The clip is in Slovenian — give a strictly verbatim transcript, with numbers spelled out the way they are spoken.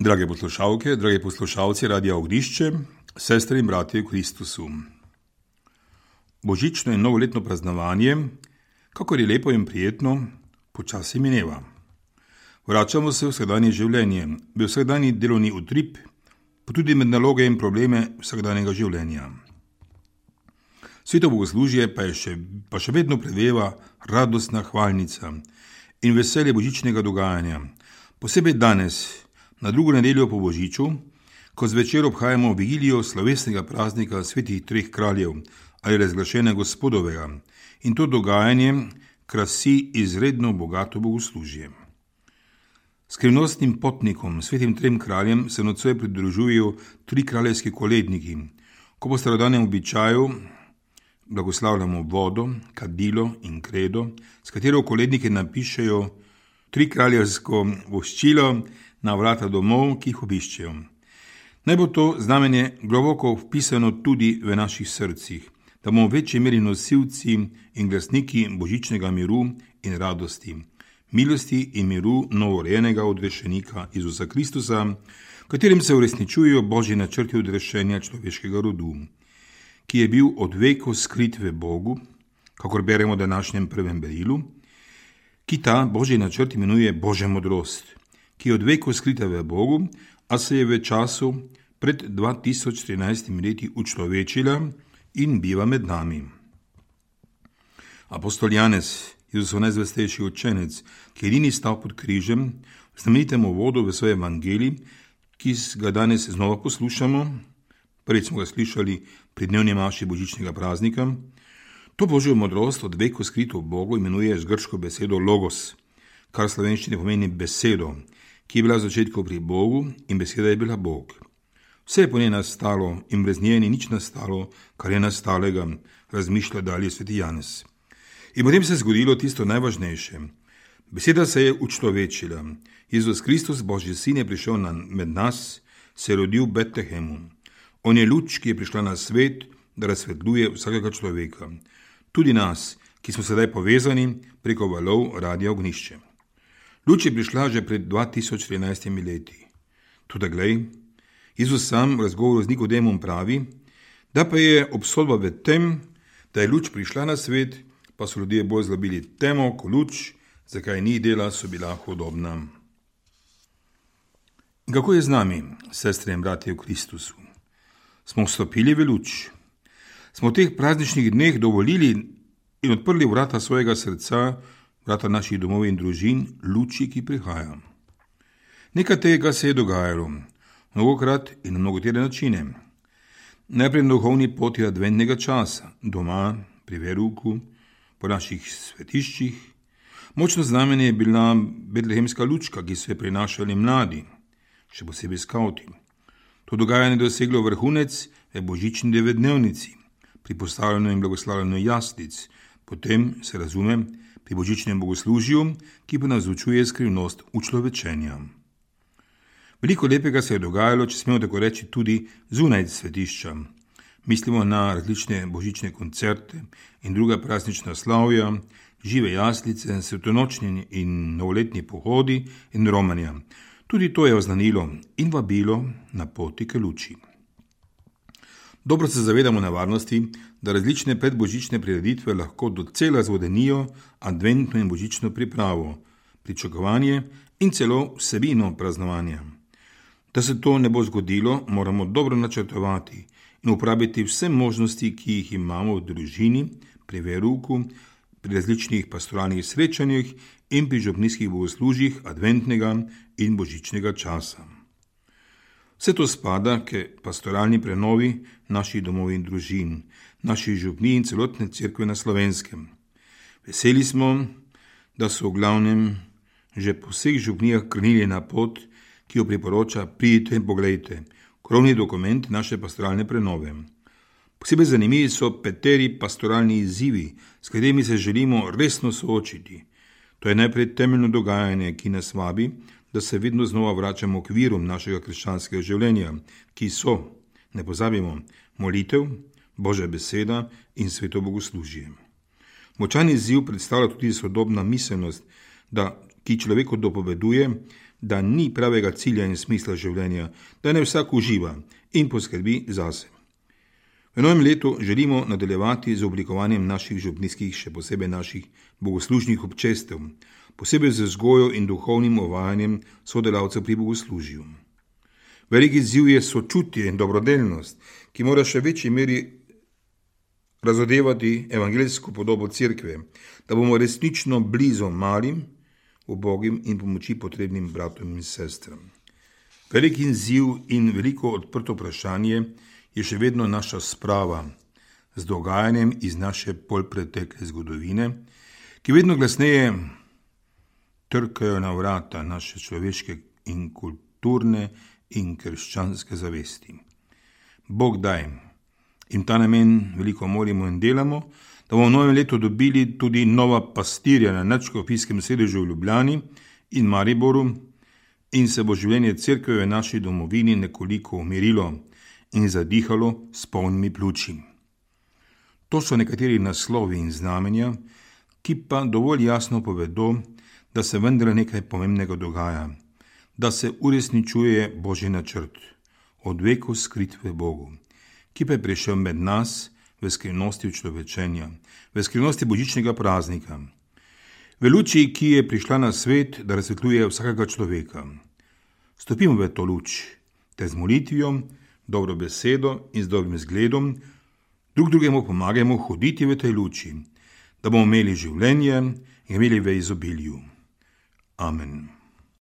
Drage poslušalke, dragi poslušalci Radia Ognjišče, sestre in bratje v Kristusu. Božično in novoletno praznovanje, kakor je lepo in prijetno, počasi mineva. Vračamo se v vsakdanje življenje, v vsakdanji delovni utrip, pa tudi med naloge in probleme vsakdanjega življenja. Sveto bogoslužje pa, je še, pa še vedno preveva radostna hvalnica in veselje božičnega dogajanja, posebej danes, na drugo nedeljo po Božiču, ko zvečer obhajamo vigilijo slovesnega praznika svetih treh kraljev ali razglašenja Gospodovega, in to dogajanje krasi izredno bogato bogoslužje. Skrivnostnim potnikom, svetim trem kraljem, se nocoj pridružujejo tri kraljevski koledniki, ko po starodavnem običaju blagoslavljamo vodo, kadilo in kredo, s katero koledniki napišejo tri kraljevsko voščilo na vrata domov, ki jih obiščejo. Naj bo to znamenje globoko vpisano tudi v naših srcih, da bomo v večji meri nosilci in glasniki božičnega miru in radosti, milosti in miru novorojenega odrešenika Isusa Kristusa, v katerem se uresničujejo Božji načrti odrešenja človeškega rodu, ki je bil od vekov skrit v Bogu, kakor beremo v današnjem prvem berilu, ki ta Božji načrt imenuje Božja modrost, ki je od vekov skrita v Bogu, a se je v času pred dva tisoč trinajstimi leti učlovečila in biva med nami. Apostol Janez, Jesusov najzvestejši učenec, ki je edini stal pod križem, v znamenitem uvodu v svoj evangelij, ki ga danes znova poslušamo, prvič smo ga slišali pri dnevni maši božičnega praznika, to Božjo modrost od vekov skrito v Bogu imenuje z grško besedo logos, kar v slovenščini pomeni besedo, ki je bila v začetku pri Bogu in beseda je bila Bog. Vse je po njej nastalo in brez nje ni nič nastalo, kar je nastalega, razmišlja dalje sveti Janez. In potem se je zgodilo tisto najvažnejše. Beseda se je učlovečila. Jezus Kristus, Božji sin, je prišel na, med nas, se je rodil v Betlehemu. On je luč, ki je prišla na svet, da razsvetljuje vsakega človeka. Tudi nas, ki smo sedaj povezani preko valov Radia Ognjišče. Luč je prišla že pred dva tisoč trinajstimi leti. Tudi glej, Jezus sam v razgovoru z Nikodemom pravi, da pa je obsodba v tem, da je luč prišla na svet, pa so ljudje bolj zlobili temo kot luč, zakaj njih dela so bila hudobna. In kako je z nami, sestre in bratje v Kristusu? Smo vstopili v luč? Smo v teh prazničnih dneh dovolili in odprli vrata svojega srca, vrata naših domov in družin, luči, ki prihaja. Nekaj tega se je dogajalo, mnogokrat in na mnogotere načine. Najprej na duhovni poti adventnega časa, doma, pri verouku, po naših svetiščih. Močno znamenje je bila betlehemska lučka, ki so jo prinašali mladi, še posebej skavti. To dogajanje je doseglo vrhunec v božični devetdnevnici, pri postavljanju in blagoslavljanju jaslic, potem se razume pri božičnem bogoslužju, ki pa navzvučuje skrivnost učlovečenja. Veliko lepega se je dogajalo, če smemo tako reči, tudi zunaj svetišča. Mislimo na različne božične koncerte in druga praznična slavja, žive jaslice, svetonočni in novoletni pohodi in romanja. Tudi to je oznanilo in vabilo na poti k luči. Dobro se zavedamo nevarnosti, da različne predbožične prireditve lahko docela zvodenijo adventno in božično pripravo, pričakovanje in celo vsebino praznovanja. Da se to ne bo zgodilo, moramo dobro načrtovati in uporabiti vse možnosti, ki jih imamo v družini, pri verouku, pri različnih pastoralnih srečanjih in pri župnijskih bogoslužjih adventnega in božičnega časa. Vse to spada k pastoralni prenovi naših domov in družin, naših župnij in celotne cerkve na Slovenskem. Veseli smo, da so v glavnem že po vseh župnijah krenili na pot, ki jo priporoča pridite in poglejte, krovni dokument naše pastoralne prenove. Posebej zanimivi so peteri pastoralni izzivi, s katerimi se želimo resno soočiti. To je najprej temeljno dogajanje, ki nas vabi, da se vedno znova vračamo k virom našega krščanskega življenja, ki so, ne pozabimo, molitev, Božja beseda in sveto bogoslužje. Močan izziv predstavlja tudi sodobna miselnost, da, ki človeku dopoveduje, da ni pravega cilja in smisla življenja, da ne vsak uživa in poskrbi zase. V novem letu želimo nadaljevati z oblikovanjem naših župnijskih, še posebej naših bogoslužnih občestev, posebej z vzgojo in duhovnim uvajanjem sodelavcev pri bogoslužju. Veliki izziv je sočutje in dobrodelnost, ki mora še večji meri razodevati evangeljsko podobo cerkve, da bomo resnično blizu malim, ubogim in pomoči potrebnim bratom in sestram. Veliki izziv in veliko odprto vprašanje je še vedno naša sprava z dogajanjem iz naše polpretekle zgodovine, ki vedno glasneje trkajo na vrata naše človeške in kulturne in krščanske zavesti. Bog daj, in ta namen veliko molimo in delamo, da bomo v novem letu dobili tudi nova pastirja na nadškofijskem sedežu v Ljubljani in Mariboru in se bo življenje cerkve v naši domovini nekoliko umirilo in zadihalo s polnimi pljuči. To so nekateri naslovi in znamenja, ki pa dovolj jasno povedo, da se vendar nekaj pomembnega dogaja, da se uresničuje Božji načrt, od veku skrit v Bogu, ki pa je prišel med nas v skrivnosti človečenja, v skrivnosti božičnega praznika, v luči, ki je prišla na svet, da razsvetljuje vsakega človeka. Stopimo v to luč, te z molitvijo, dobro besedo in z dobrim zgledom, drug drugemu pomagajmo hoditi v tej luči, da bomo imeli življenje in imeli v izobilju. Amen.